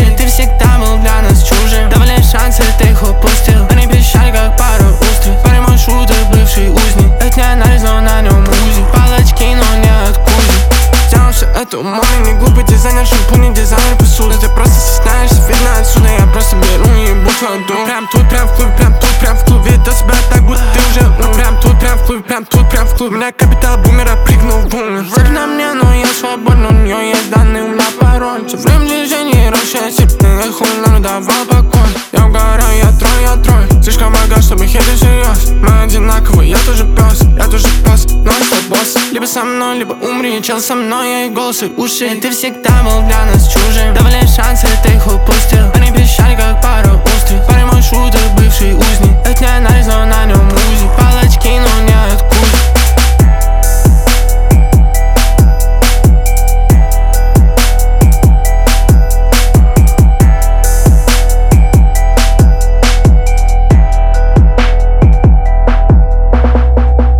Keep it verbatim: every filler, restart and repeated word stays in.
Ты всегда был для нас чужим. Давали шансы, ты их упустил. Они пищали, как пару устриц. Парень мой шутер, бывший узник. Это не анализ, но на нем УЗИ. Палочки, но не от кузи. Сделал все это умом, не глупый дизайнер. Шампунь не дизайнер посуды. Ты просто стесняешься, видно отсюда. Я просто беру и ебу твою душу. Прям тут, прям в клубе, прям тут, прям в клубе. До себя так, будто ты уже ну, прям тут, прям в клубе, прям тут, прям в клубе. У меня капитал бумера, прыгнул в бумер. Вроде на мне, но я свободен. У нее есть данные, у меня пароль. Все время движений, раньше я сильный. Хуй нам давал покой. Я угораю, я трой, я трой. Слишком богат, чтобы хейтить всерьез. Мы одинаковые, я тоже пес, я тоже пес, но я свой босс. Либо со мной, либо умри, чел со мной, я и голос, и уши. Ты всегда был для нас чужим. Давали шансы, ты их упустил. Они пищали, как пару устриц. Парень мой шутер, бывший узник. Это не анализ, но на нем УЗИ. Палочки, но не